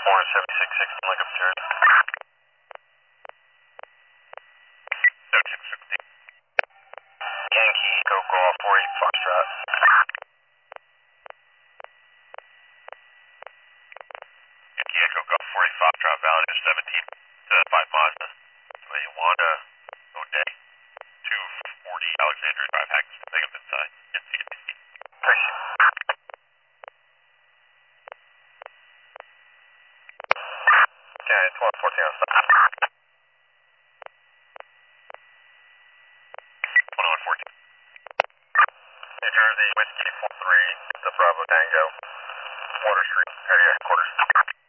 17660 Lincoln Terrace. No 660. Yankee Echo Golf 48 Foxtrot. Yankee Echo Golf 40 Foxtrot, valid is 17-5 Mazda. Wanda O'Day 240 Alexandria Drive, Hackett, negative inside. Taxi. Okay, 1214 on stop. 1114. New Jersey, Whiskey 43, the Bravo Tango, Water Street, area headquarters.